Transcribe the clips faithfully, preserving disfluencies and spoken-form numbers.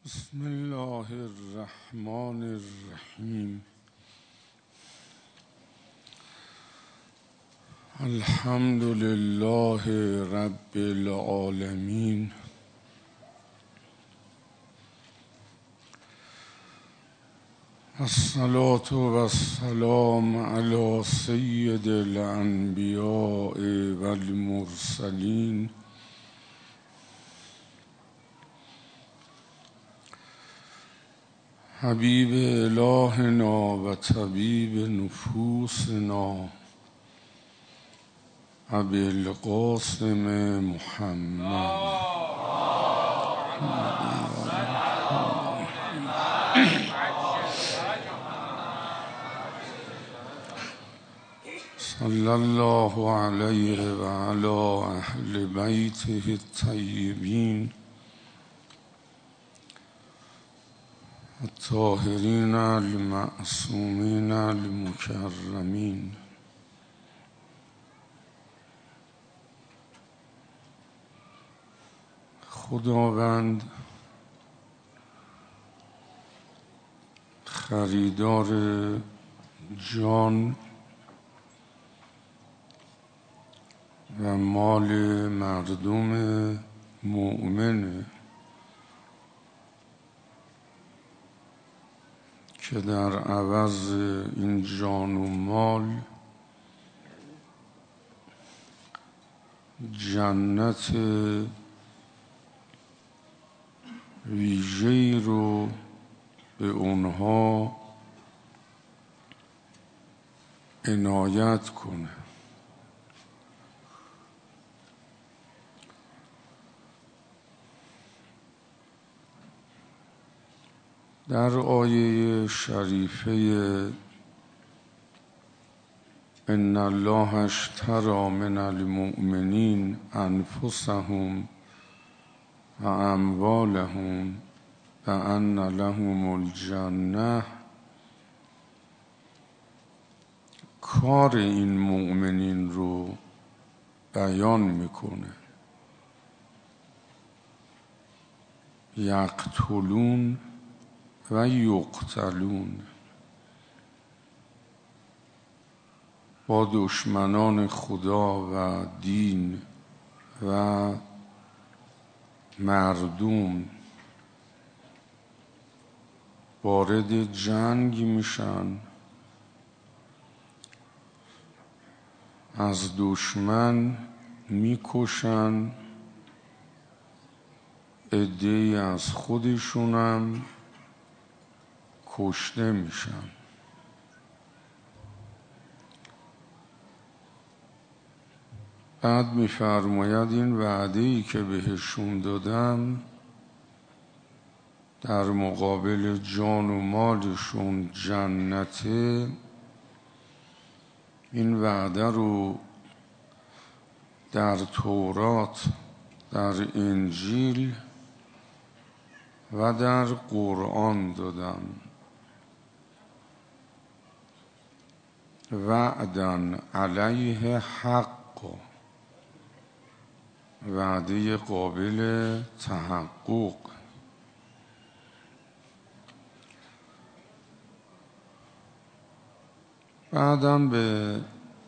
بسم الله الرحمن الرحیم. الحمد لله رب العالمین. الصلاة والسلام علی سید الانبیاء والمرسلین حبیب الهنا و طبیب نفوسنا ابی القاسم محمد. صلی الله علیه و علی اهل بیته الطیبین الطاهرین المعصومین المکرمین. خداوند خریدار جان و مال مردم مؤمنه که در عوض این جان و مال جنت ویژه‌ای رو به اونها عنایت کنه. در آیه شریفه ان الله اشتری من المؤمنین انفسهم و اموالهم و ان لهم الجنه، کار این مؤمنین رو بیان میکنه. یقتلون و یقتلون، با دشمنان خدا و دین و مردم وارد جنگ میشن، از دشمن میکشن، عده‌ای از خودشونم کشته میشن. بعد میفرماید این وعده‌ای که بهشون دادم در مقابل جان و مالشون جنته، این وعده رو در تورات، در انجیل و در قرآن دادم. وعدن علیه حق، وعده قابل تحقق. بعدم به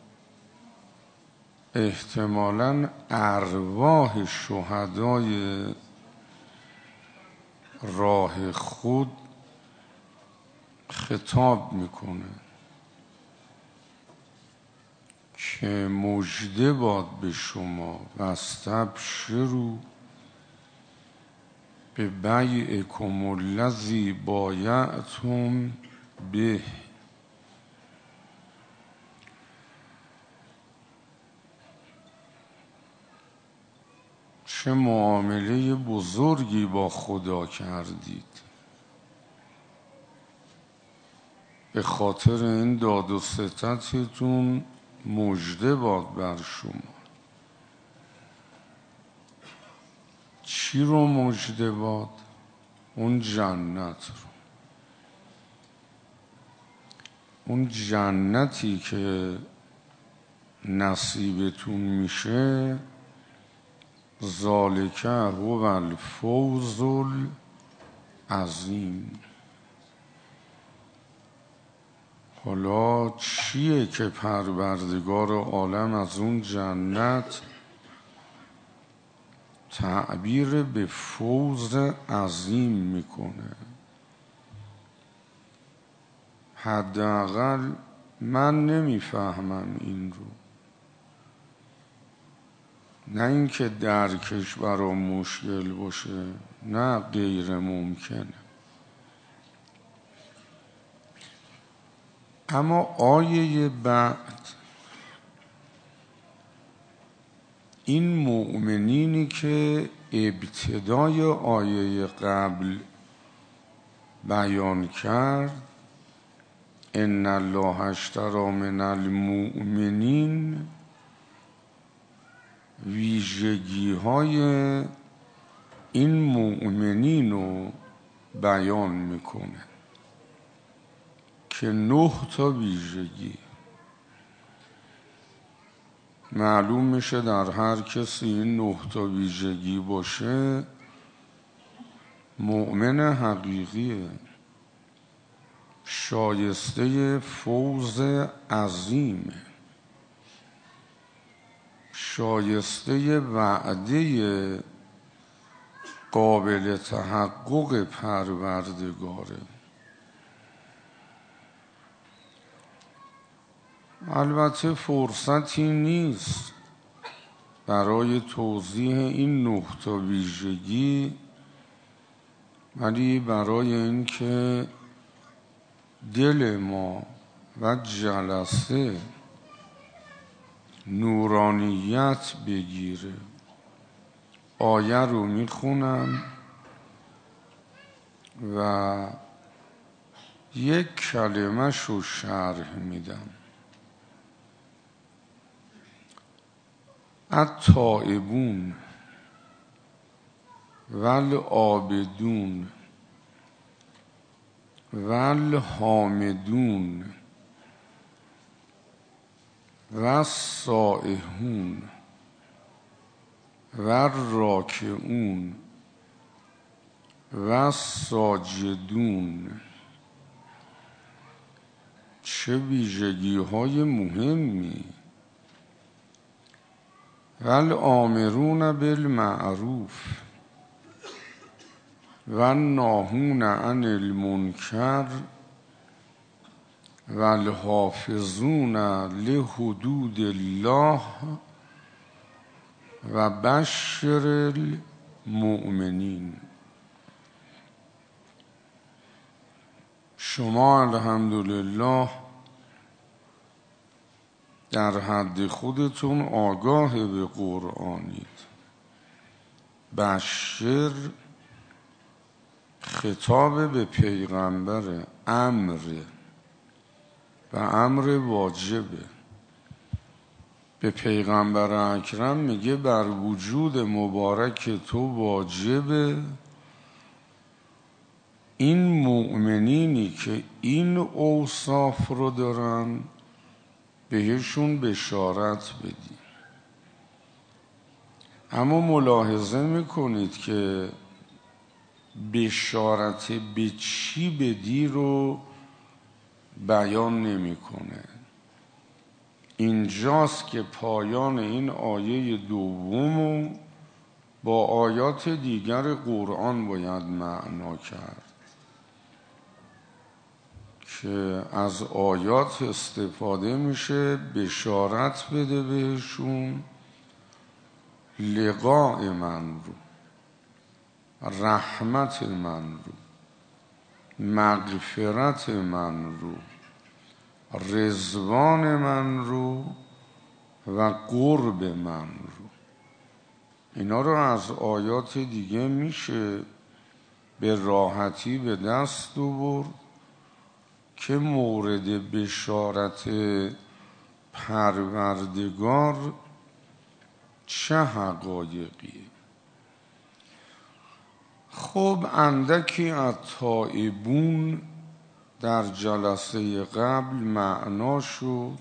احتمالاً ارواح شهدای راه خود خطاب میکنه که مژده باد به شما و استبشروا به بیعکم الذی بایعتم به. چه معامله بزرگی با خدا کردید، به خاطر این داد و ستدتون مژده باد بر شما. چی رو مژده باد؟ اون جنت رو. اون جنتی که نصیبتون میشه ذالک هو الفوز عظیم. حالا چیه که پروردگار عالم از اون جنت تعبیر به فوز عظیم میکنه؟ حداقل من نمیفهمم این رو. نه اینکه درکش برام مشکل باشه، نه غیر ممکنه. اما آیه بعد این مؤمنینی که ابتدای آیه قبل بیان کرد، ان الله اشتری من المؤمنین، ویژگی های این مؤمنین رو بیان میکنه که نه تا ویژگی. معلوم میشه در هر کسی این نه تا ویژگی باشه مؤمن حقیقیه، شایسته فوز عظیمه، شایسته وعده قابل تحقق پروردگاره. البته فرصتی نیست برای توضیح این نه تا ویژگی، ولی برای اینکه دل ما و جلسه نورانیت بگیره آیه رو میخونم و یک کلمه شو شرح میدم. التائبون والعابدون والحامدون والسائحون والراکعون والساجدون. چه ویژگی های مهمی! والآمرون بالمعروف والناهون عن المنکر والحافظون لحدود الله و بشر المؤمنین. شما الحمدلله در حد خودتون آگاه به قرآنید. بشر خطاب به پیغمبر، امر و امر واجبه. به پیغمبر اکرم میگه بر وجود مبارک تو واجبه این مؤمنینی که این اوصاف رو دارن بهشون بشارت بدی. اما ملاحظه میکنید که بشارت به چی بدی رو بیان نمیکنه. اینجاست که پایان این آیه دوم با آیات دیگر قرآن باید معنا کرد که از آیات استفاده میشه بشارت بده بهشون لقاء من رو، رحمت من رو، مغفرت من رو، رضوان من رو و قرب من رو. اینا رو از آیات دیگه میشه به راحتی به دست آورد که مورد بشارت پروردگار چه حقایقیه. خب اندکی از تائبون در جلسه قبل معنا شد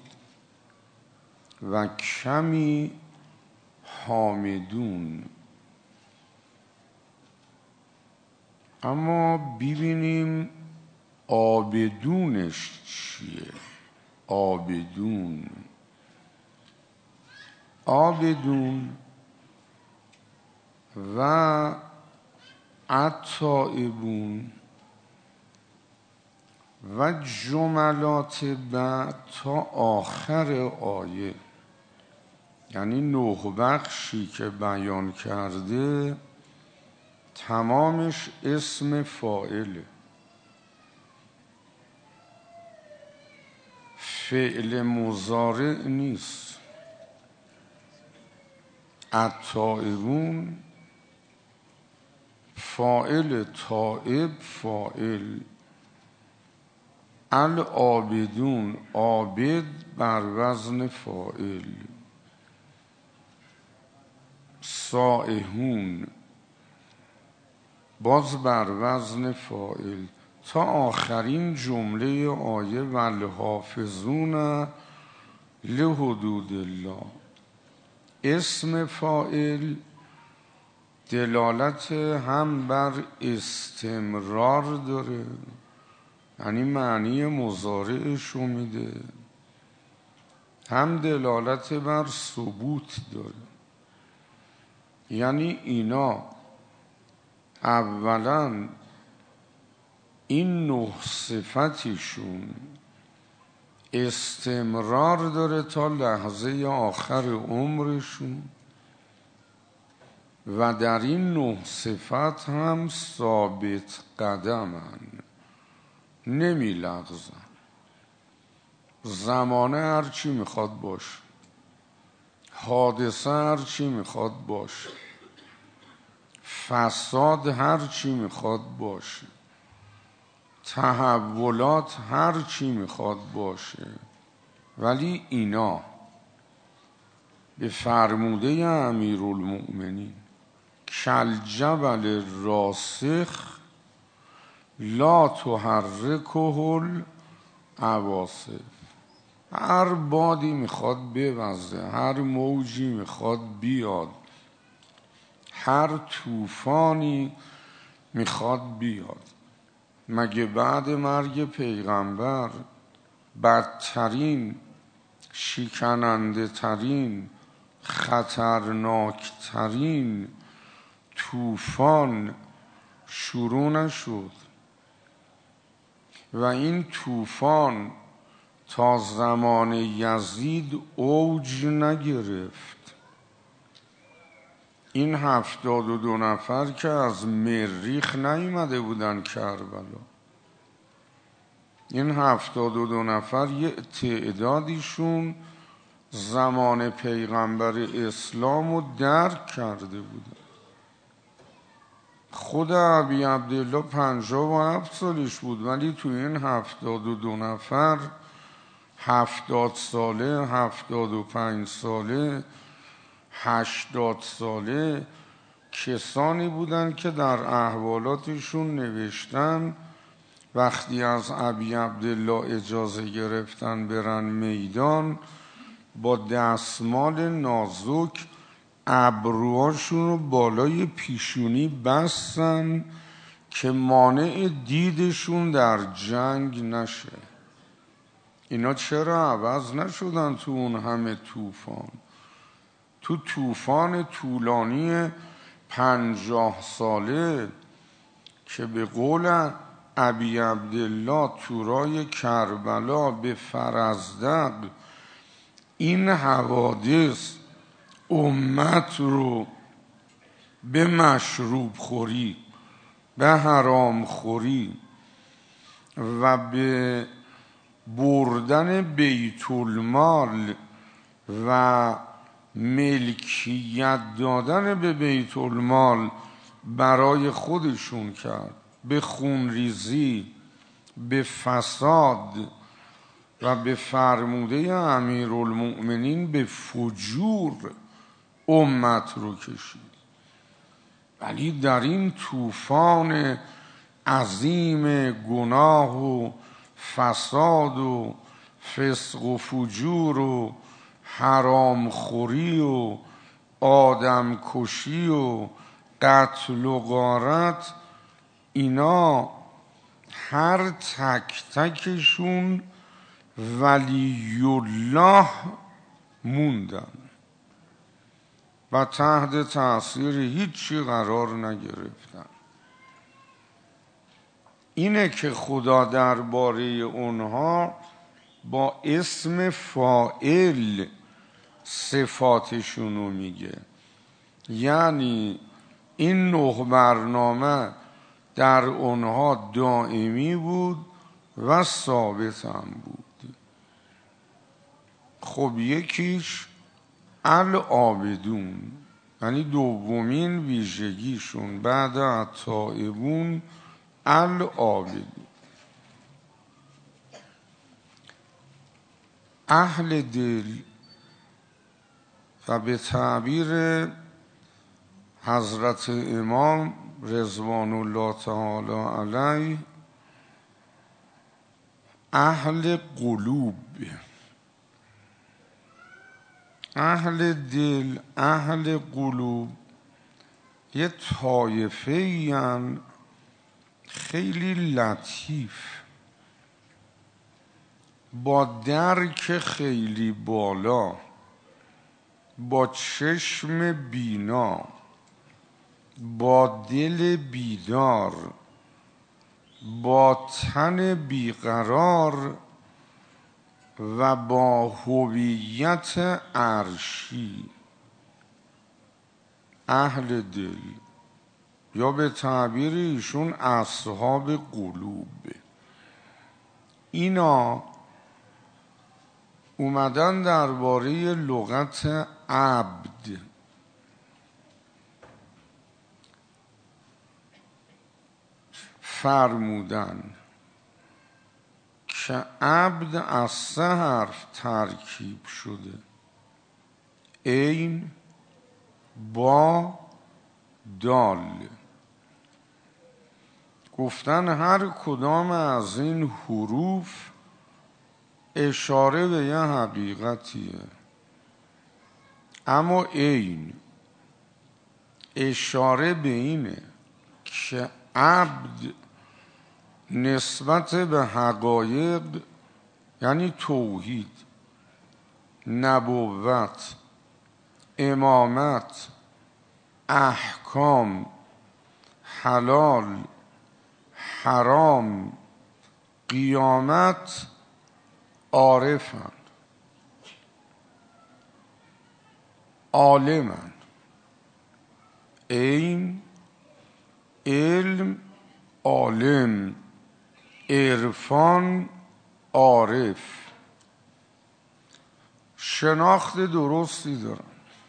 و کمی حامدون. اما ببینیم آبدونش چیه. آبدون آبدون و التائبون و جملات بعد تا آخر آیه، یعنی نه بخشی که بیان کرده تمامش اسم فاعله، فعل مضارع نیست. التائبون فاعل، تائب فاعل، العابدون عابد بر وزن فاعل، سائحون باز بر وزن فاعل، تا آخرین جمله آیه والحافظون لحدود الله. اسم فاعل دلالت هم بر استمرار داره، یعنی معنی مضارعش رو میده، هم دلالت بر ثبوت داره. یعنی اینا اولا این نه صفتشون استمرار داره تا لحظه آخر عمرشون و در این نه صفت هم ثابت قدمن، نمی لغزن. زمانه هر چی میخواد باشه، حادثه هر چی میخواد باشه، فساد هر چی میخواد باشه، تحولات هر چی میخواد باشه، ولی اینا به فرموده امیرالمؤمنین کالجبل راسخ لا تحرکه العواصف. هر بادی میخواد بوزه، هر موجی میخواد بیاد، هر طوفانی میخواد بیاد، مگه بعد مرگ پیغمبر بدترین، شکننده ترین، خطرناک ترین طوفان شروع نشد؟ و این طوفان تا زمان یزید اوج نگرفت. این هفتاد و دو نفر که از مریخ نیامده بودن کربلا، این هفتاد و دو نفر یه تعدادیشون زمان پیغمبر اسلام رو درک کرده بودن. خود ابی عبدالله پنجاه و هفت سالش بود، ولی توی این هفتاد و دو نفر هفتاد ساله، هفتاد و پنج ساله، هشتاد ساله کسانی بودن که در احوالاتشون نوشتن وقتی از ابی عبدالله اجازه گرفتن برن میدان، با دستمال نازک ابروهاشون رو بالای پیشونی بستن که مانع دیدشون در جنگ نشه. اینا چرا عوض نشدن تو اون همه طوفان؟ تو طوفان طولانی پنجاه ساله که به قول ابی عبدالله تورای کربلا به فرزدق این حوادث امت رو به مشروب خوری، به حرام خوری و به بردن بیت المال و ملکیت دادن به بیت المال برای خودشون کرد، به خونریزی، به فساد و به فرموده امیرالمؤمنین به فجور امت رو کشید. ولی در این طوفان عظیم گناه و فساد و فسق و فجور و حرام خوری و آدم کشی و قتل و غارت اینا هر تک تکشون ولی الله موندن و تحت تأثیر هیچی قرار نگرفتن. اینه که خدا درباره اونها با اسم فاعل صفاتشونو میگه. یعنی این نه برنامه در اونها دائمی بود و ثابت هم بود. خب یکیش العابدون، یعنی دومین ویژگیشون بعد التائبون العابدون. اهل دل و به تعبیر حضرت امام رضوان الله تعالی علیه اهل قلوب، اهل دل، اهل قلوب یه طایفه این خیلی لطیف با درک خیلی بالا، با چشم بینا، با دل بیدار، با تن بیقرار و با هویت عرشی. اهل دل یا به تعبیر ایشون اصحاب قلوب، اینا اومدن درباره لغت عبد فرمودن که عبد از سه حرف ترکیب شده: عین، با، دال. گفتن هر کدام از این حروف اشاره به یه حقیقتیه، اما عین اشاره به اینه که عبد نسبت به حقایق، یعنی توحید، نبوت، امامت، احکام، حلال، حرام، قیامت، عارفن، عالمن. عین، علم، عالم، عرفان، عارف. شناخت درستی دارن،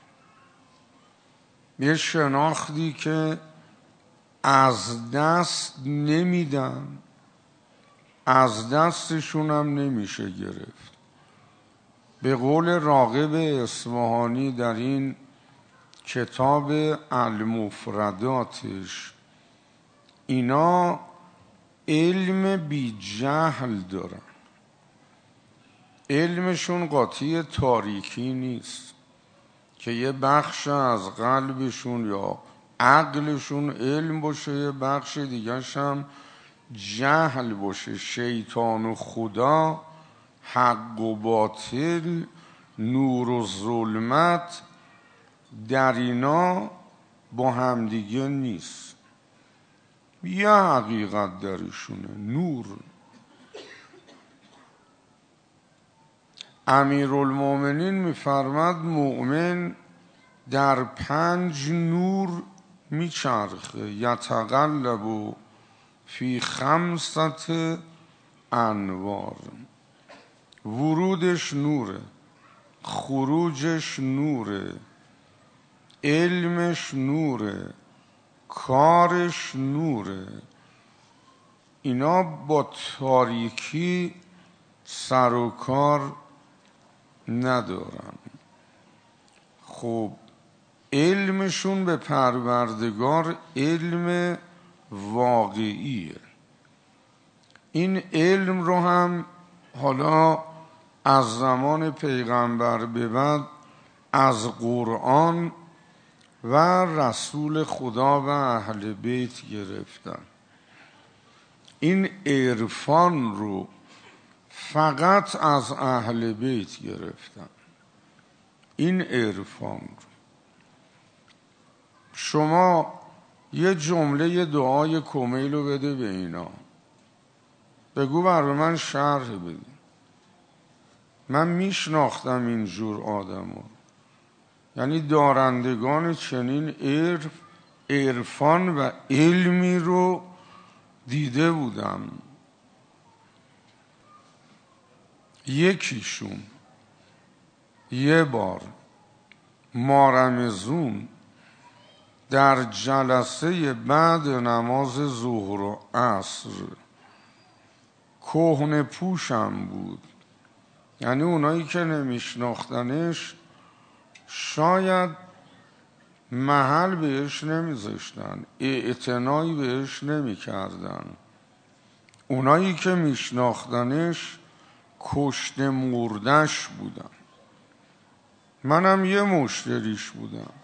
یه شناختی که از دست نمیدن، از دستشون هم نمیشه گرفت. به قول راغب اصفهانی در این کتاب المفرداتش، اینا علم بی جهل دارن، علمشون قاطی تاریکی نیست که یه بخش از قلبشون یا عقلشون علم باشه، یه بخش دیگرش هم جهل باشه. شیطان و خدا، حق و باطل، نور و ظلمت، در اینا با همدیگه نیست. یه حقیقت درشونه، نور. امیرالمومنین میفرماد مؤمن در پنج نور میچرخه، یتقلب فی خمسط انوار. ورودش نوره، خروجش نوره، علمش نوره، کارش نوره. اینا با تاریکی سر و کار ندارن. خب علمشون به پروردگار علم واقعیه. این علم رو هم حالا از زمان پیغمبر به بعد از قرآن و رسول خدا و اهل بیت گرفتن. این عرفان رو فقط از اهل بیت گرفتن. این عرفان رو شما یه جمله دعای کمیل رو بده به اینا، بگو برای من شرح بده. من میشناختم اینجور آدم ها، یعنی دارندگان چنین عرف عرفان و علمی رو دیده بودم. یکیشون یه بار مارمزون در جلسه بعد نماز ظهر و عصر، کهنه پوشم بود، یعنی اونایی که نمیشناختنش شاید محل بهش نمیذاشتن، اعتنایی بهش نمیکردن. اونایی که میشناختنش کشته مردش بودن. منم یه مشتریش بودم.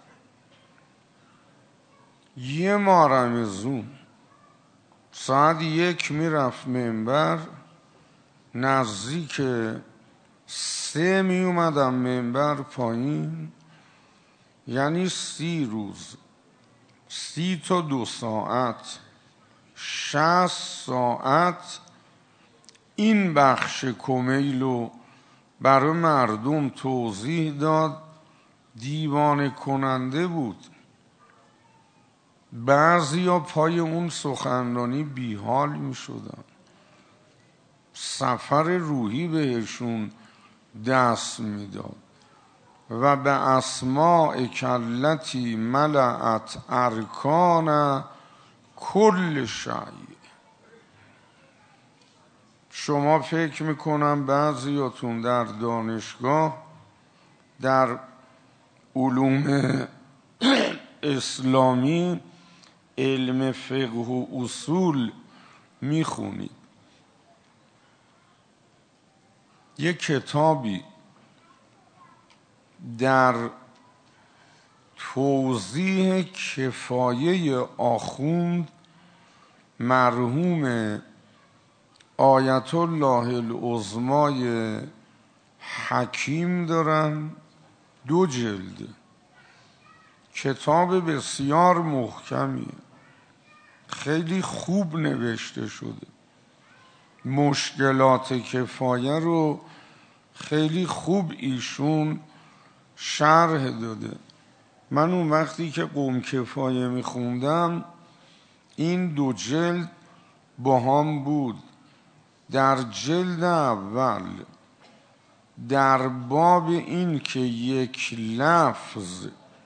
یه ماه رمضون ساعت یک میرفت منبر، نزدیک سه می اومدم منبر پایین، یعنی سی روز، سی تا دو ساعت، شصت ساعت این بخش کمیلو برای مردم توضیح داد. دیوانه کننده بود. بعضی ها پای اون سخنرانی بیحال می شدن، سفر روحی بهشون دست می داد. و به اسماء کلتی ملعت ارکان کل شیء. شما فکر میکنم بعضیاتون در دانشگاه در علوم اسلامی علم فقه و اصول میخونید. یک کتابی در توضیح کفایه آخوند مرحوم آیت الله العظمای حکیم دارن، دو جلد، کتاب بسیار محکمیه، خیلی خوب نوشته شده، مشکلات کفایه رو خیلی خوب ایشون شرح داده. من اون وقتی که قوم کفایه میخوندم این دو جلد با هم بود. در جلد اول در باب این که یک لفظ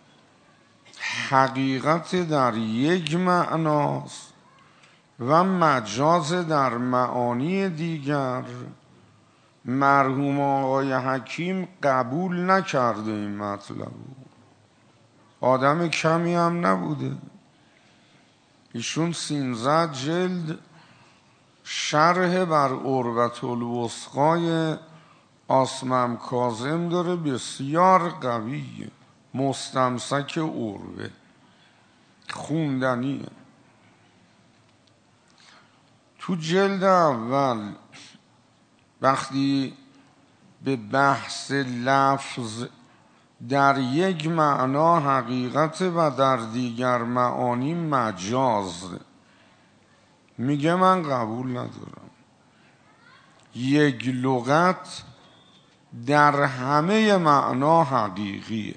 حقیقت در یک معناست و مجاز در معانی دیگر، مرحوم آقای حکیم قبول نکرده این مطلب. آدم کمی هم نبوده. ایشون سینزده جلد شرح بر عروة الوثقای آصمم کاظم داره، بسیار قویه، مستمسک عروه، خوندنیه. تو جلد اول وقتی به بحث لفظ در یک معنا حقیقت و در دیگر معانی مجاز، میگه من قبول ندارم. یک لغت در همه معنا حقیقیه،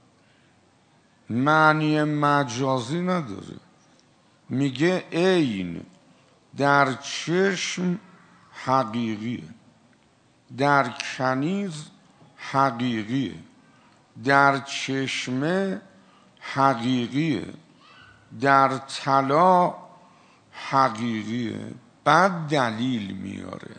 معنی مجازی نداره. میگه عین در چشم حقیقیه، در کنیز حقیقیه، در چشمه حقیقیه، در طلا حقیقیه. بعد دلیل میاره.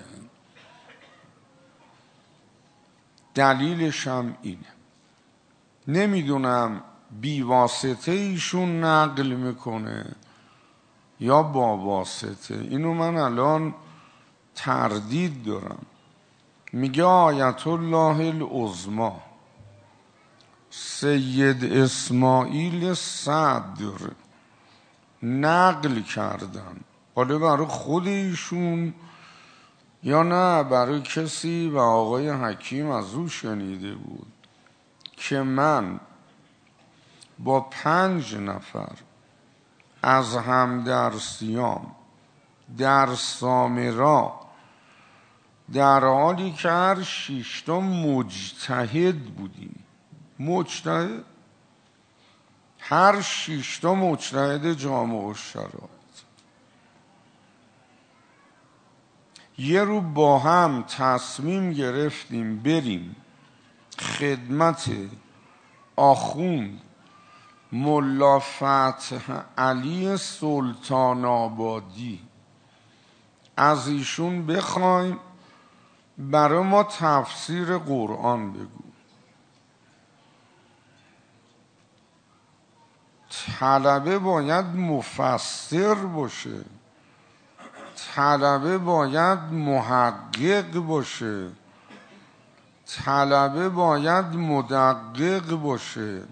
دلیلش هم اینه، نمیدونم بی واسطه ایشون نقل میکنه یا با واسطه، اینو من الان تردید دارم. میگه آیت الله العظمی سید اسماعیل صدر نقل کردن حالا برای خود ایشون یا نه برای کسی و آقای حکیم از او شنیده بود که من با پنج نفر از همدرسیام در سامرا در حالی که هر شیشتا مجتهد بودیم، مجتهد هر شیشتا مجتهد جامع الشرایط، یه رو با هم تصمیم گرفتیم بریم خدمت آخوند ملا فتح علی سلطان آبادی، از ایشون بخوایم برای ما تفسیر قرآن بگو. طلبه باید مفسر باشه، طلبه باید محقق باشه، طلبه باید مدقق باشه،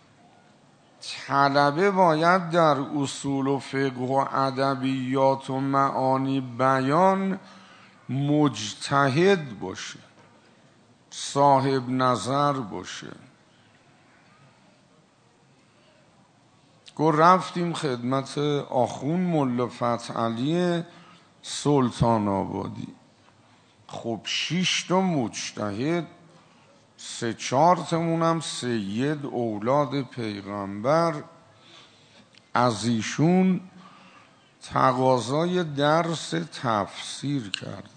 طلبه باید در اصول و فقه و ادبیات و معانی بیان مجتهد باشه، صاحب نظر باشه. گو رفتیم خدمت آخون ملا فتح علی سلطان آبادی. خب شش تا مجتهد، سه چهار تمونم سید اولاد پیغمبر، از ایشون تقاضای درس تفسیر کرد.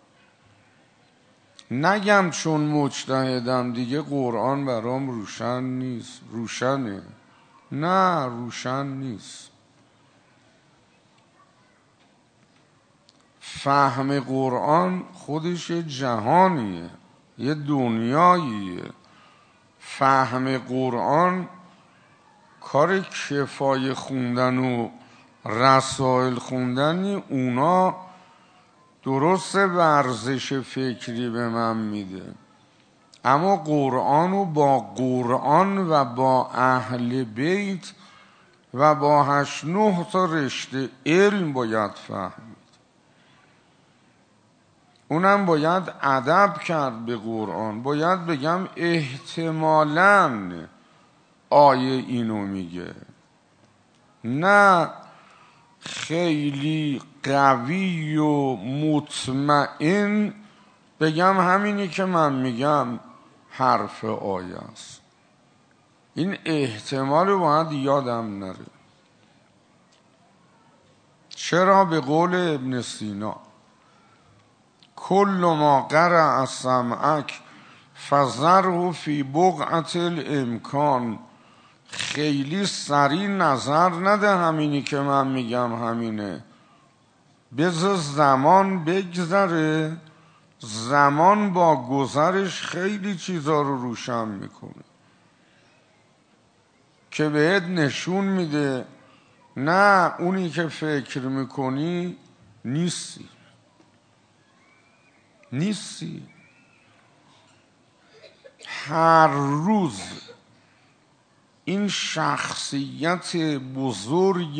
نگم چون مجتهدم دیگه قرآن برام روشن نیست، روشنه، نه روشن نیست. فهم قرآن خودش یه جهانیه، یه دنیاییه. فهم قرآن کار کفایه خوندن و رسائل خوندنی، اونا درست ورزش فکری به من میده، اما قرآن رو با قرآن و با اهل بیت و با هشت نه تا رشته علم باید فهمید. اونم باید ادب کرد به قرآن. باید بگم احتمالاً آیه اینو میگه، نه خیلی قوی و مطمئن بگم همینی که من میگم حرف آیه است. این احتمال باید یادم نره. چرا؟ به قول ابن سینا کل ما قرأ سمعک فذره فی بقعة الامکان. خیلی سریع نظر نده همینی که من میگم همینه، بذار زمان بگذره. زمان با گذرش خیلی چیزا رو روشن میکنه که بهت نشون میده نه اونی که فکر میکنی نیستی نیستی هر روز این شخصیت بزرگ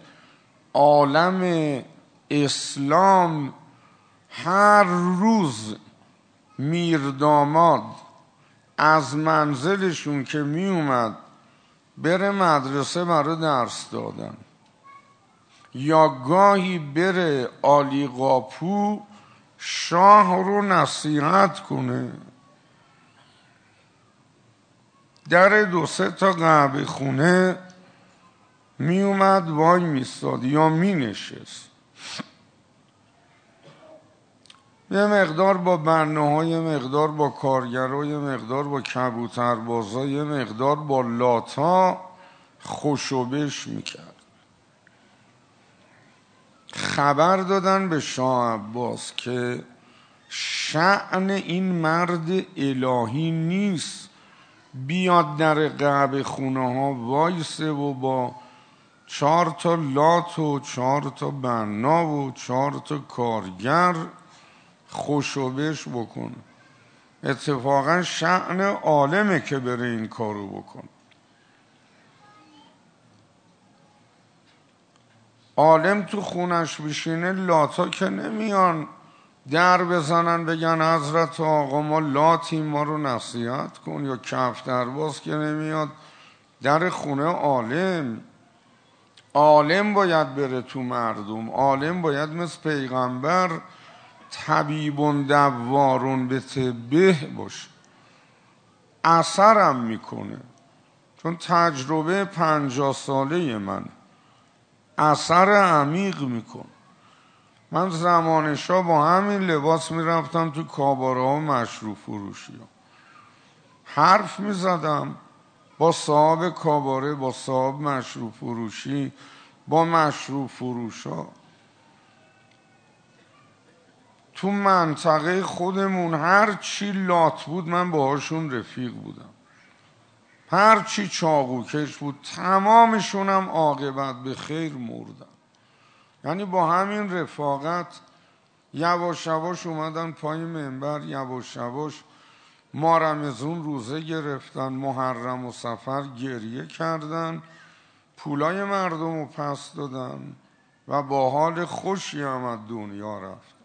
عالم اسلام، هر روز میرداماد از منزلشون که می اومد بره مدرسه برای درس دادن، یا گاهی بره عالی قاپو شاه رو نصیحت کنه، در دو سه تا قهوه خونه می اومد وای میستاد یا می نشست، یه مقدار با بناها، یه مقدار با کارگرها، یه مقدار با کبوتربازا، یه مقدار با لاتا خوشوبش میکرد. خبر دادن به شاه عباس که شأن این مرد الهی نیست بیاد در قهوه خونه ها وایسه و با چهار تا لات و چهار تا بنا و چهار تا کارگر خوشوبش بکنه. اتفاقا شأن عالمه که بره این کارو بکنه. عالم تو خونش بشینه لاتا که نمیان در بزنن بگن حضرت آقا ما لاتیم ما رو نصیحت کن، یا کف درباز که نمیاد در خونه عالم. عالم باید بره تو مردم، عالم باید مثل پیغمبر طبیبون دوارون به طبه باشه، اثرم میکنه. چون تجربه پنجاه ساله من اثر عمیق میکن. من زمان شاه با همین لباس میرفتم تو کاباره ها و مشروب فروشی ها، حرف میزدم با صاحب کاباره، با صاحب مشروب فروشی، با مشروب فروش ها. تو منطقه خودمون هر چی لات بود من باهاشون رفیق بودم، هر چی چاقوکش بود تمامشونم عاقبت به خیر مردن. یعنی با همین رفاقت یواش یواش اومدن پای منبر، یواش یواش ما رمضان روزه گرفتن، محرم و صفر گریه کردن، پولای مردم رو پس دادن و با حال خوشی هم از دنیا رفت.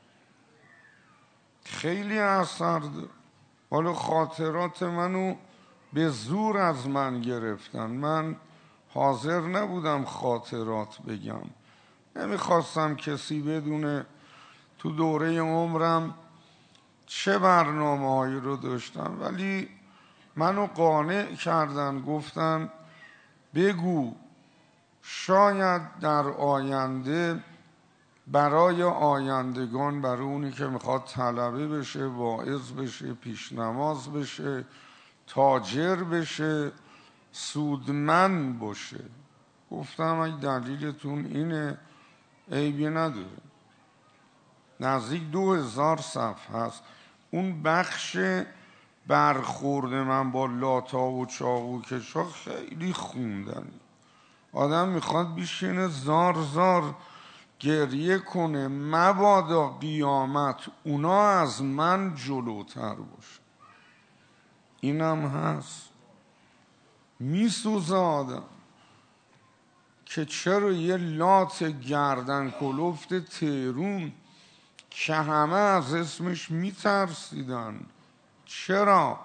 خیلی اثر داره. حالا خاطرات منو به زور از من گرفتن، من حاضر نبودم خاطرات بگم، نمیخواستم کسی بدونه تو دوره عمرم چه برنامه هایی رو داشتم، ولی منو قانع کردن، گفتن بگو شاید در آینده برای آیندگان، برای اونی که میخواد طلبه بشه، واعظ بشه، پیشنماز بشه، تاجر بشه، سودمند باشه. گفتم اگه دلیلتون اینه عیبی نداره. نزدیک دو هزار صفحه هست. اون بخش برخورد من با لاتا و چاقوکشا خیلی خوندنی، آدم میخواد بشینه زار زار گریه کنه، مبادا قیامت اونا از من جلوتر باشه. اینم هست. میسوزه آدم که چرا یه لات گردن کلفت تهرون که همه از اسمش میترسیدن، چرا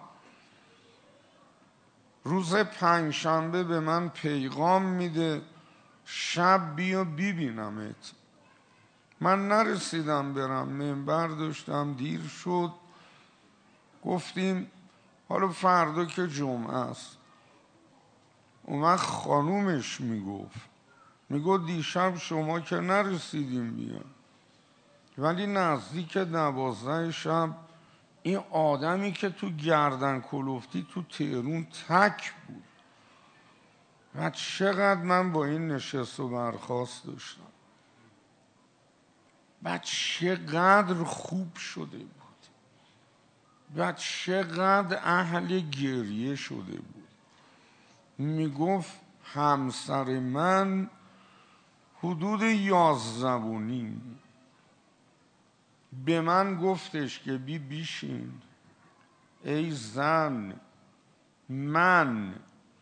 روز پنجشنبه به من پیغام میده شب بیا ببینمت. من نرسیدم برم، منبر داشتم، دیر شد. گفتیم حالا فردا که جمعه است. اون خانومش میگفت میگفت دیشب شما که نرسیدیم بیان، ولی نزدیک دوازده شب این آدمی که تو گردن کلفتی تو تهرون تک بود و چقدر من با این نشست و برخاست داشتم و چقدر خوب شده بود و چقدر اهل گریه شده بود. میگفت همسر من حدود یازده و نیم به من گفتش که بی بیشین ای زن، من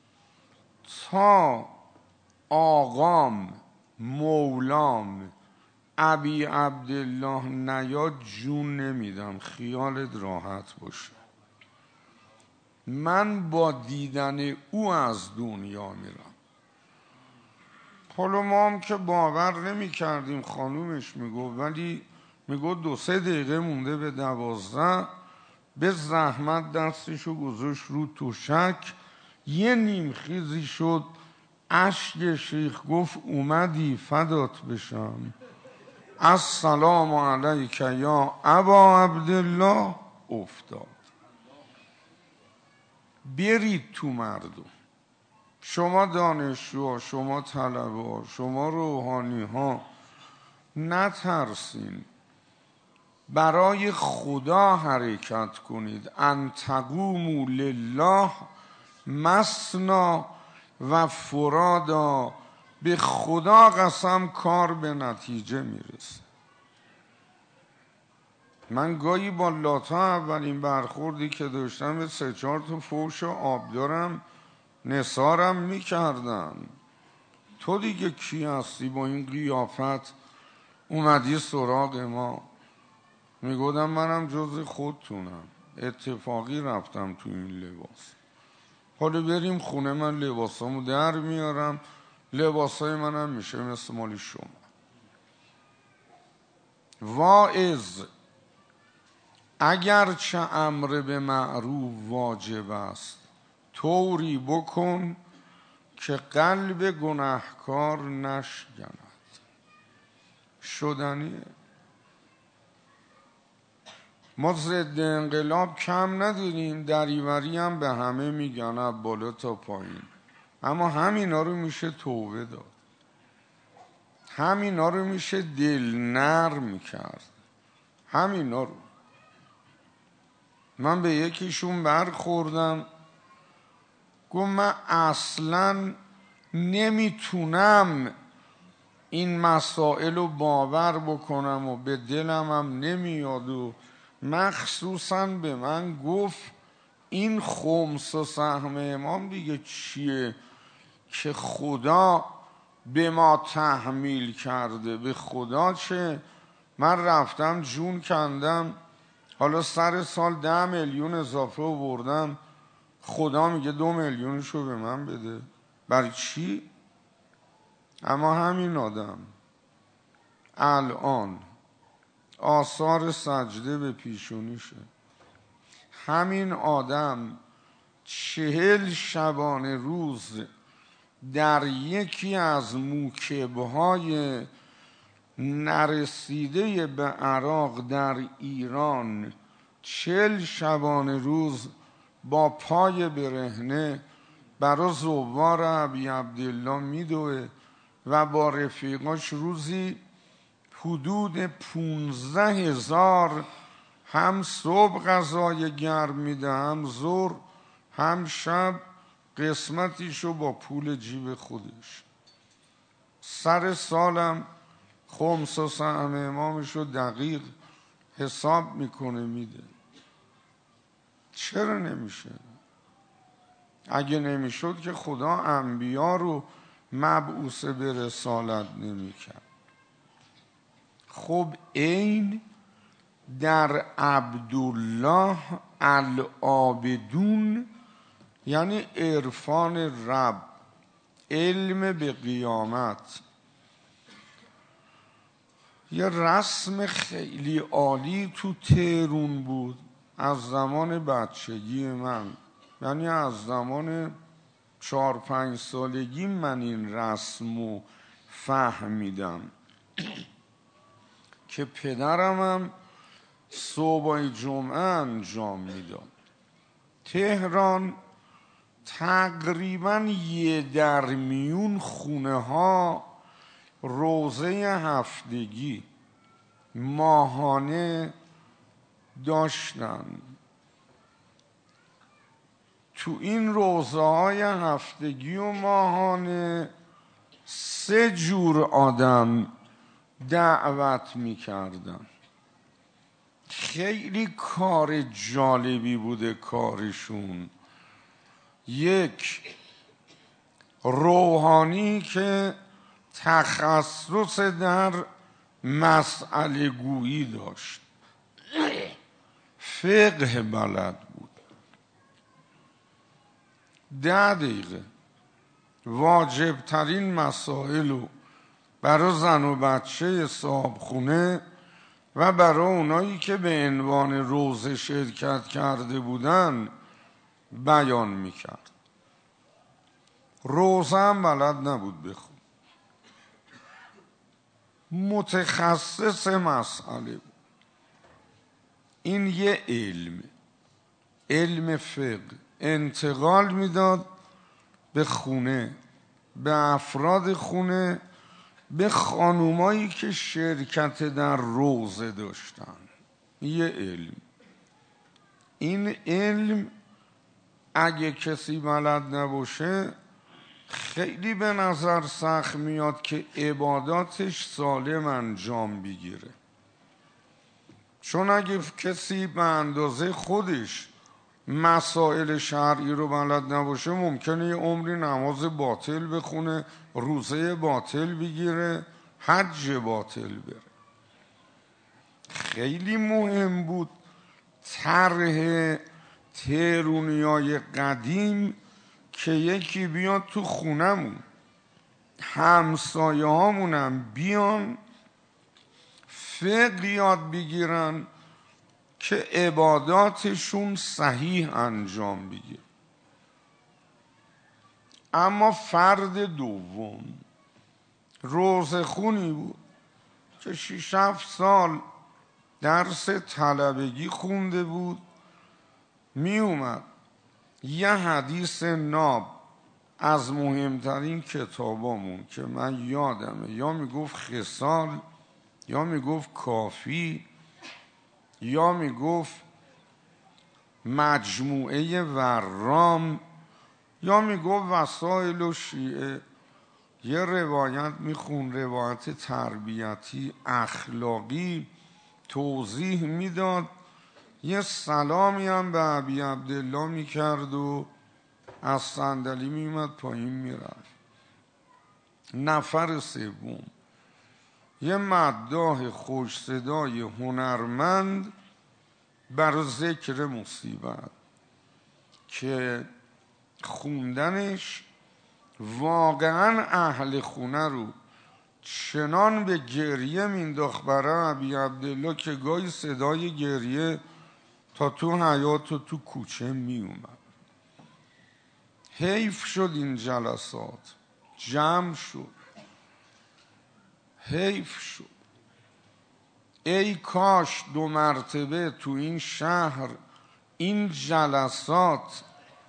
تا آقام مولام ابی عبدالله نیاد جون نمیدم، خیالت راحت باشه. من با دیدن او از دنیا میرم. حالا ما هم که باور نمی کردیم، خانومش میگو، ولی میگو دو سه دقیقه مونده به دوازده به زحمت دستشو گذاشت رو توشک، یه نیم خیزی شد، اشک شیخ گفت اومدی فدات بشم، السلام علیک یا ابا عبدالله. افتاد. برید تو مردم، شما دانشجوها، شما طلبه، شما روحانی ها، نترسین، برای خدا حرکت کنید. ان تقوموا لله مثنا و فرادا. به خدا قسم کار به نتیجه میرسه. من گاهی با لاتا اولین برخوردی که داشتم به سه چهار تا فوش آب دارم نثارم میکردن. تو دیگه کی هستی با این قیافت اومدی سراغ ما؟ میگودم منم جز خودتونم، اتفاقی رفتم تو این لباس. حالا بریم خونه، من لباسامو در میارم، لباسای منم میشه مثل مال شما. واعظ اگرچه امر به معروف واجب است، طوری بکن که قلب گناهکار نشکند. شدنیه. ما ضد انقلاب کم نداریم، دریوری هم به همه میگن از بالا تا پایین، اما همینا رو میشه توبه داد، همینا رو میشه دل نرم کرد. همینا رو من به یکیشون برخوردم، گفت من اصلا نمیتونم این مسائل رو باور بکنم و به دلم هم نمیاد، و مخصوصا به من گفت این خمس و سهم امام دیگه چیه که خدا به ما تحمیل کرده؟ به خدا چه؟ من رفتم جون کندم، حالا سر سال ده میلیون اضافه آوردم، خدا میگه دو میلیونشو به من بده. برای چی؟ اما همین آدم الان آثار سجده به پیشونیشه. همین آدم چهل شبانه روز در یکی از موکبهای نرسیده به عراق در ایران چهل شبانه روز با پای برهنه برای زوار ابی عبدالله میدوه و با رفیقاش روزی حدود پونزده هزار هم صبح غذای گرم میده، هم ظهر، هم شب، قسمتیشو با پول جیب خودش. سر سالم خمس و سهم امامشو دقیق حساب میکنه میده. چرا نمیشه؟ اگه نمیشد که خدا انبیا رو مبعوث به رسالت نمیکرد. خب این در عبدالله العابدون یعنی عرفان رب، علم به قیامت، یه رسم خیلی عالی تو تهرون بود از زمان بچگی من، یعنی از زمان چهار پنج سالگی من این رسمو فهمیدم که پدرم هم صبح جمعه انجام میداد. تهران تقریبا یه در میون خونه ها روزه هفتگی ماهانه داشتن. تو این روزه های هفتگی و ماهانه سه جور آدم دعوت میکردن. خیلی کار جالبی بوده کارشون. یک، روحانی که تخصص در مسئله گویی داشت، فقه بلد بود، ده دقیقه واجب ترین مسائل رو برای زن و بچه صاحب خونه و برای اونایی که به عنوان روزه شرکت کرده بودن بیان میکرد. روزه هم بلد نبود بخون، متخصص مسئله بود. این یه علم، علم فقه، انتقال میداد به خونه، به افراد خونه، به خانومایی که شرکت در روزه داشتن. یه علم. این علم اگه کسی بلد نباشه خیلی به نظر سخت میاد که عباداتش سالم انجام بگیره. چون اگه کسی به اندازه خودش مسائل شرعی رو بلد نباشه ممکنه یه عمری نماز باطل بخونه، روزه باطل بگیره، حج باطل بره. خیلی مهم بود طرح تهرونیای قدیم که یکی بیاد تو خونمون، همسایه هامونم بیان فقه یاد بگیرن که عباداتشون صحیح انجام بگیر. اما فرد دوم روزخونی بود که شش هفت سال درس طلبگی خونده بود، می اومد یه حدیث ناب از مهمترین کتابامون که من یادمه، یا میگفت خصال، یا میگفت کافی، یا میگفت مجموعه ورام، یا میگفت وسائل و شیعه، یه روایت میخون، روایت تربیتی اخلاقی، توضیح میداد، یه سلامی هم به ابی عبدالله میکرد و از صندلی میومد پایین میرفت. نفر سوم یه مداح خوش صدای هنرمند بر ذکر مصیبت که خوندنش واقعا اهل خونه رو چنان به گریه مینداخت برای ابی عبدالله که گاهی صدای گریه تا تو حیاط و تو کوچه می اومد. حیف شد این جلسات جمع شد، حیف شد. ای کاش دو مرتبه تو این شهر این جلسات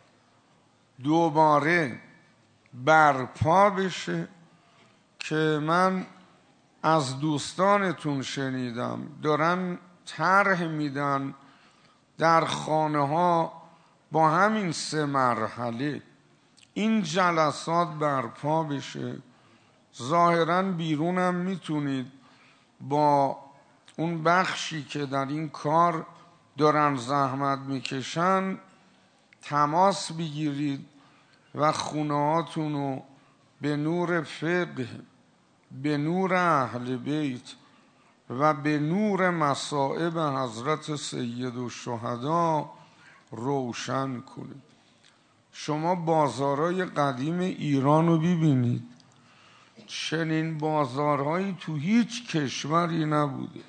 دوباره برپا بشه که من از دوستانتون شنیدم دارن طرح میدن در خانه ها با همین سه مرحله این جلسات برپا بشه. ظاهراً بیرونم میتونید با اون بخشی که در این کار دارن زحمت میکشن تماس بگیرید و خونهاتون رو به نور فقه، به نور اهل بیت و به نور مصائب حضرت سید الشهدا روشن کنید. شما بازارهای قدیم ایران رو ببینید، چنین بازارهایی تو هیچ کشوری نبوده.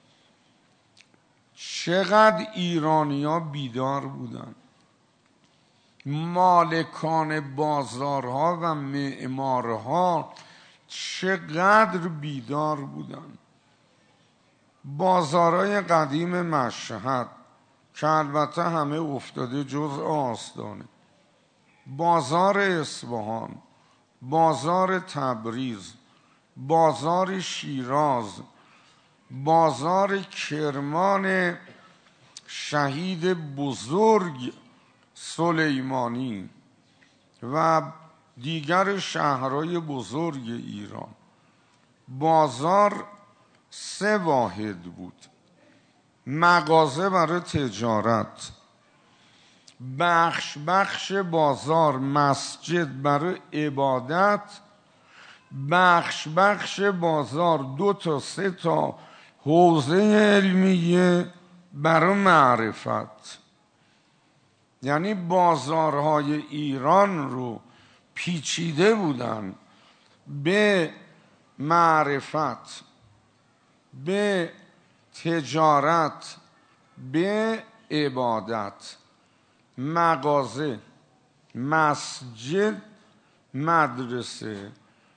چقدر ایرانی‌ها بیدار بودن، مالکان بازارها و معمارها چقدر بیدار بودن. بازارهای قدیم مشهد که البته همه افتاده جز آستانه، بازار اصفهان، بازار تبریز، بازار شیراز، بازار کرمان شهید بزرگ سلیمانی و دیگر شهرهای بزرگ ایران، بازار سه واحد بود: مغازه برای تجارت، بخش بخش بازار مسجد برای عبادت، بخش بخش بازار دو تا سه تا حوزه علمیه برای معرفت. یعنی بازارهای ایران رو پیچیده بودن به معرفت، به تجارت، به عبادت. مغازه، مسجد، مدرسه.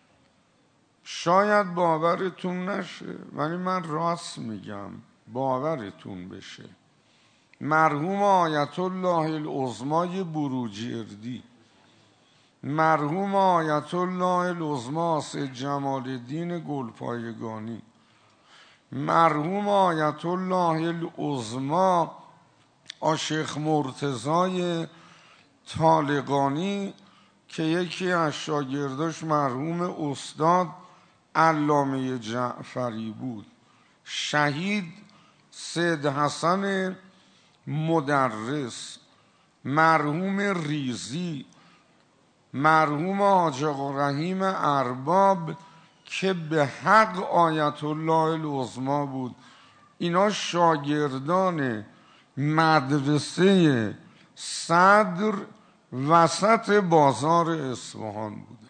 شاید باورتون نشه ولی من راست میگم، باورتون بشه. مرحوم آیت الله العظمای بروجردی، مرحوم آیت الله العظما سید جمال الدین گلپایگانی، مرحوم آیت الله العظما آشیخ مرتضای طالقانی که یکی از شاگرداش مرحوم استاد علامه جعفری بود، شهید سید حسن مدرس، مرحوم ریزی، مرحوم حاج آقا رحیم ارباب که به حق آیت الله العظما بود، اینا شاگردان مدرسه صدر وسط بازار اصفهان بودن.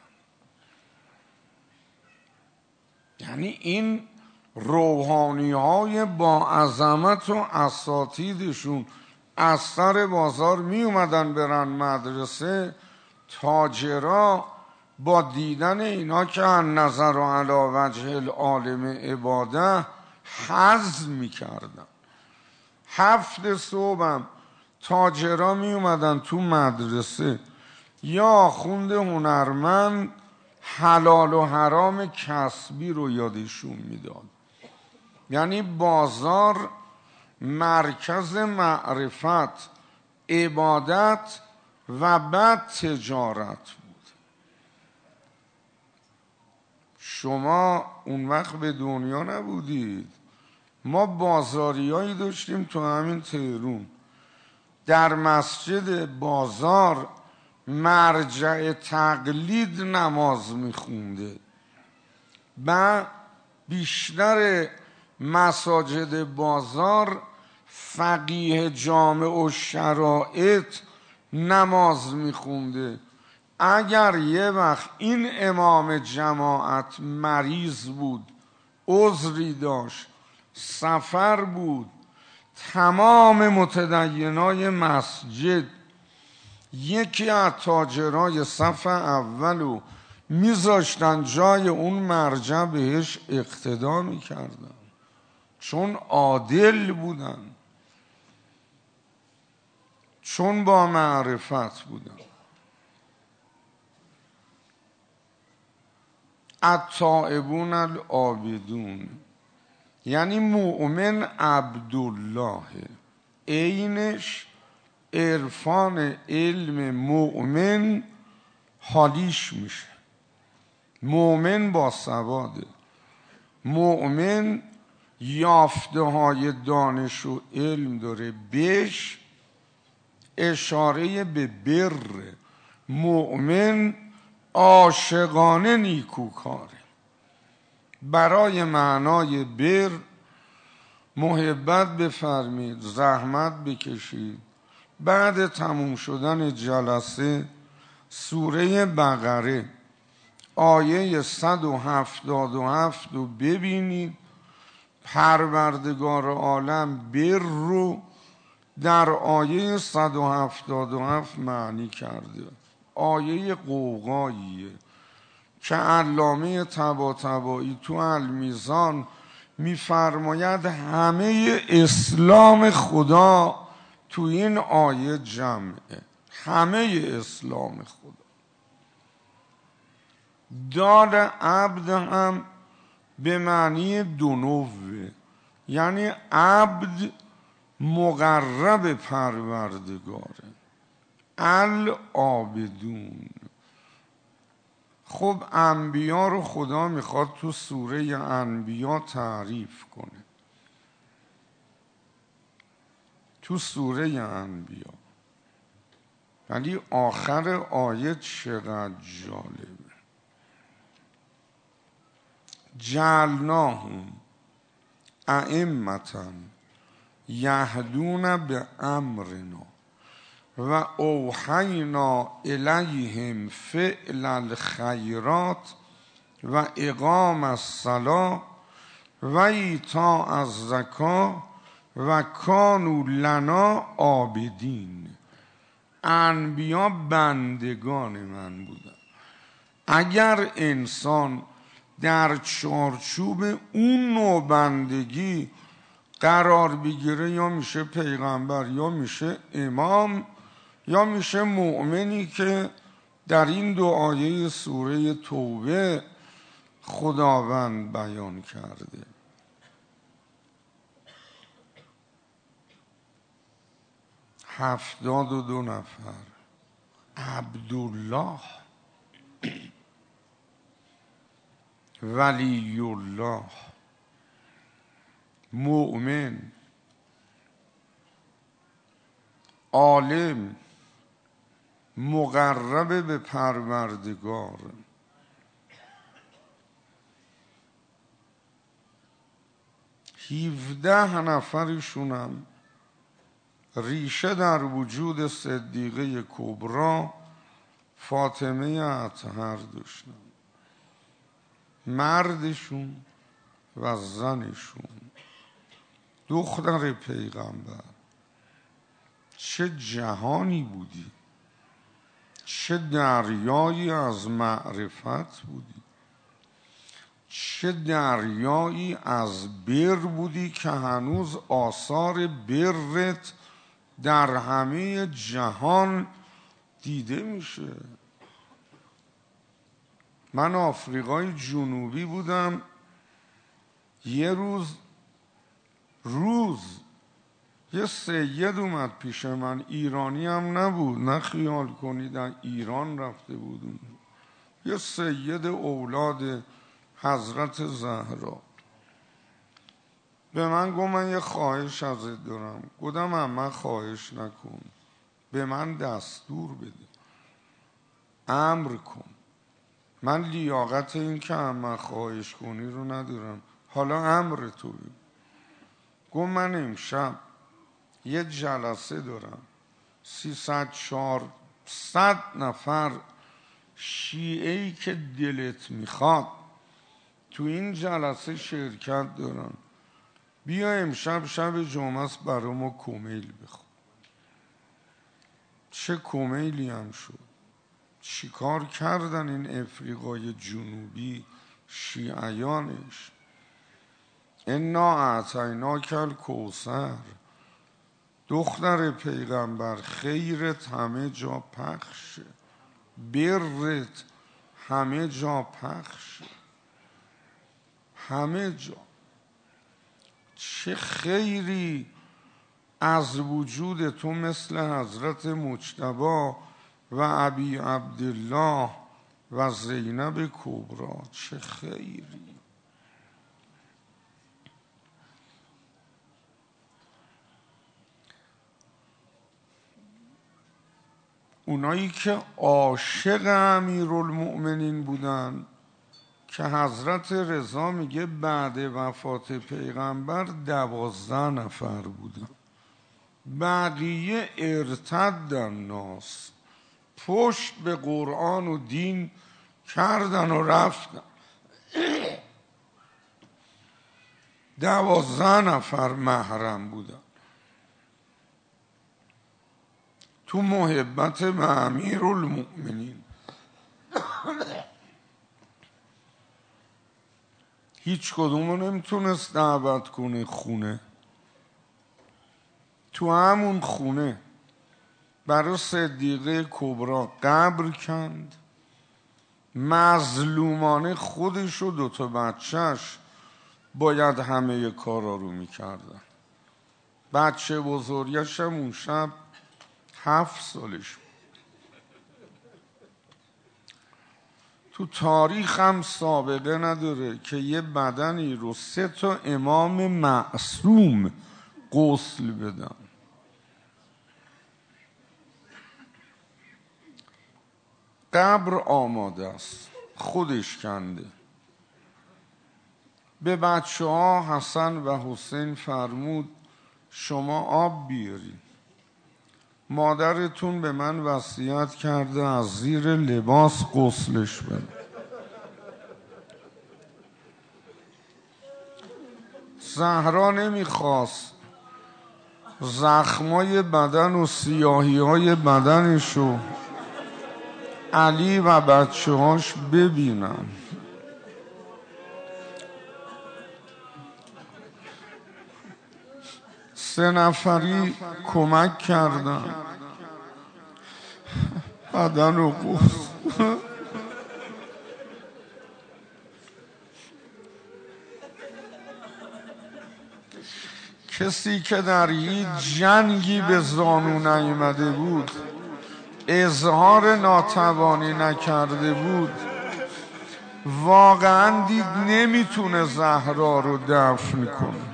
یعنی این روحانی های با عظمت و اساتیدشون از سر بازار می اومدن برن مدرسه، تاجرا با دیدن اینا که ان نظر و علی وجه العالم عباده حظ می کردن. هفت صبحم تاجرا می اومدن تو مدرسه، یا خوند هنرمند حلال و حرام کسبی رو یادشون میداد. یعنی بازار مرکز معرفت، عبادت و بعد تجارت بود. شما اون وقت به دنیا نبودید، ما بازاریایی داشتیم تو همین تهرون، در مسجد بازار مرجع تقلید نماز میخونده و بیشتر مساجد بازار فقیه جامع و شرائط نماز میخونده. اگر یه وقت این امام جماعت مریض بود، عذری داشت، سفر بود، تمام متدینای مسجد یکی از تاجرای صف اولو میذاشتن جای اون مرجع، بهش اقتدا میکردن چون عادل بودن، چون با معرفت بودن. التائبون العابدون، یعنی مؤمن عبدالله، عینش عرفان علم مؤمن حالیش میشه. مؤمن با سواده، مؤمن یافته های دانش و علم داره، بهش اشاره به بر. مؤمن عاشقانه نیکوکاره. برای معنای بر محبت بفرمید، زحمت بکشید. بعد تموم شدن جلسه سوره بقره آیه صد و هفتاد و هفت رو ببینید. پروردگار عالم بر رو در آیه صد و هفتاد و هفت معنی کرده. آیه قوقاییه که علامه طباطبایی تو المیزان میفرماید همه اسلام خدا تو این آیه جمعه، همه اسلام خدا. دال عبد هم به معنی دنوه، یعنی عبد مقرب پروردگاره. العابدون. خب انبیا رو خدا میخواد تو سوره انبیا تعریف کنه. تو سوره انبیا ولی آخر آیه چقدر جالبه. جعلناهم ائمة یهدون به امرنا و اوحینا الیهم فعل الخیرات و اقام الصلاة و ایتاء الزکاة و کانوا لنا عابدین. انبیا بندگان من بودن. اگر انسان در چارچوب اون نوع بندگی قرار بگیره، یا میشه پیغمبر، یا میشه امام، یا میشه مؤمنی که در این دو آیه سوره توبه خداوند بیان کرده. هفتاد و دو نفر عبدالله، ولی الله، مؤمن، عالم، مقرب به پروردگار. هفده نفرشونم ریشه در وجود صدیقه کبری فاطمه اطهر داشتن، مردشون و زنشون، دختر پیغمبر. چه جهانی بودی، چه دریایی از معرفت بودی، چه دریایی از بر بودی که هنوز آثار برت در همه جهان دیده میشه. من آفریقای جنوبی بودم، یه روز روز یه سید اومد پیش من، ایرانی هم نبود، نه خیال کنید ایران رفته بود، یه سید اولاد حضرت زهرا. به من گفت من یه خواهش ازت دارم. گفتم من خواهش نکن، به من دستور بده، امر کن. من لیاقت این که من خواهش کنی رو ندارم، حالا امر تو بید. گفت من امشب یه جلسه دارم، سیصد چهارصد نفر شیعه‌ای که دلت میخواد تو این جلسه شرکت دارن، بیا امشب شب جمعه است برای ما کمیل بخون. چه کمیلی هم شد. چی کار کردن این افریقای جنوبی شیعیانش؟ انا اعطیناک الکوثر، دختر پیغمبر، خیرت همه جا پخشه، برت همه جا پخشه، همه جا. چه خیری از وجود تو مثل حضرت مجتبی و ابی عبدالله و زینب کبری، چه خیری. اونایی که عاشق امیرالمؤمنین بودن که حضرت رضا میگه بعد وفات پیغمبر دوازده نفر بودن، بقیه ارتدن، ناس پشت به قرآن و دین کردن و رفتن. دوازده نفر محرم بودن تو محبت به امیرالمؤمنین. هیچ کدومو نمیتونست دعوت کنه خونه. تو همون خونه برای صدیقه کبری قبر کند، مظلومانه خودش و دوتا بچهش باید همه کارا رو میکردن. بچه بزرگش هم اون شب هفت سالش بود. تو تاریخ هم سابقه نداره که یه بدنی رو سه تا امام معصوم غسل بدن. قبر آماده است، خودش کنده. به بچه ها حسن و حسین فرمود شما آب بیارید. مادرتون به من وصیت کرده از زیر لباس غسلش بده. زهرا نمیخواست زخمای بدن و سیاهی های بدنشو علی و بچه هاش ببینن. سه نفری کمک کردن بدن و غسل. کسی که در هیچ جنگی به زانو نیامده بود، اظهار ناتوانی نکرده بود، واقعا دید نمیتونه زهرا رو دفن کنه.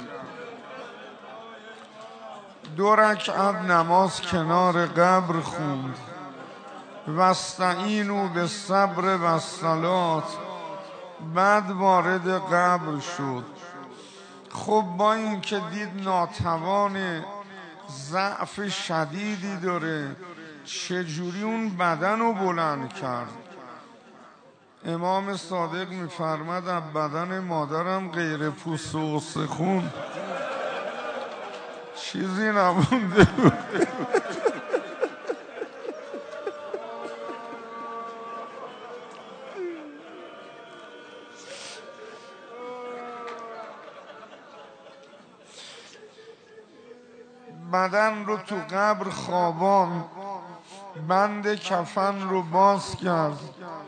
دو رکعت نماز کنار قبر خوند، واستعینوا بالصبر والصلاة. بعد وارد قبر شد. خب با این که دید ناتوان، ضعف شدیدی داره، چجوری اون بدن رو بلند کرد؟ امام صادق میفرمد بدن مادرم غیر پوست و استخون چیزی نمونده بود. بدن رو تو قبر خوابان، بند کفن رو باز کرد.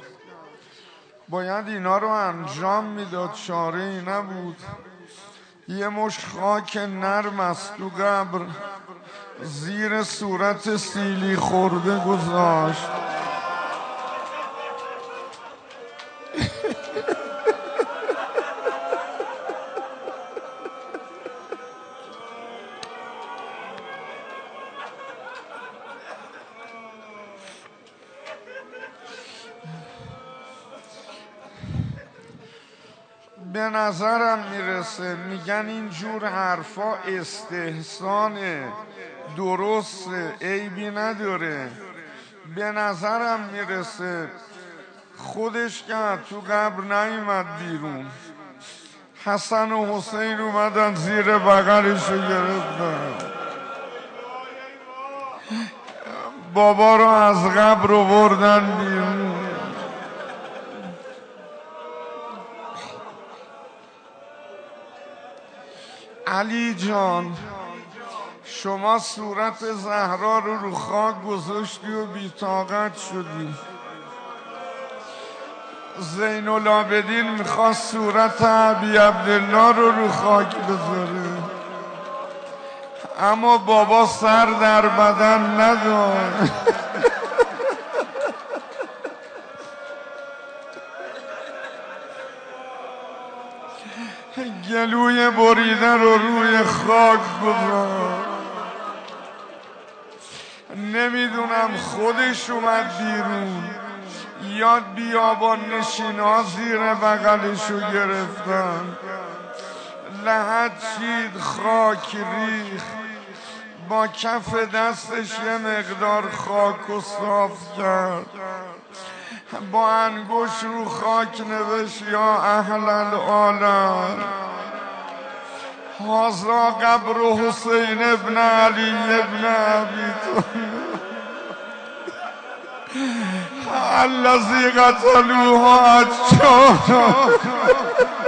باید اینا رو انجام میداد، چاره ای نبود. یه مشت خاک نرم از تو قبر زیر صورت سیلی خورده گذاشت. به نظرم میرسه میگن اینجور حرفا استحسانه، درسته، عیبی نداره. به نظرم میرسه خودش که تو قبر نیومد بیرون، حسن و حسین اومدن زیر بغلشو گرفتن، بابا رو از قبر آوردن بیرون. علی جان شما صورت زهرا رو رو خاک گذاشتی و بی‌طاقت شدی. زین العابدین میخواست صورت ابی عبدالله رو رو خاک بذاره، اما بابا سر در بدن نداشت. گلوی بریده رو روی خاک گذاشت. نمیدونم خودش اومد بیرون یا بیابان نشینا زیر بغلشو گرفتن. لحد چید، خاک ریخ، با کف دستش یه مقدار خاک و صاف کرد، با انگوش رو خاک نوشت یا اهل العالم هذا قبر حسین ابن علی ابن ابی طالب الذی قتلوه اجسادا.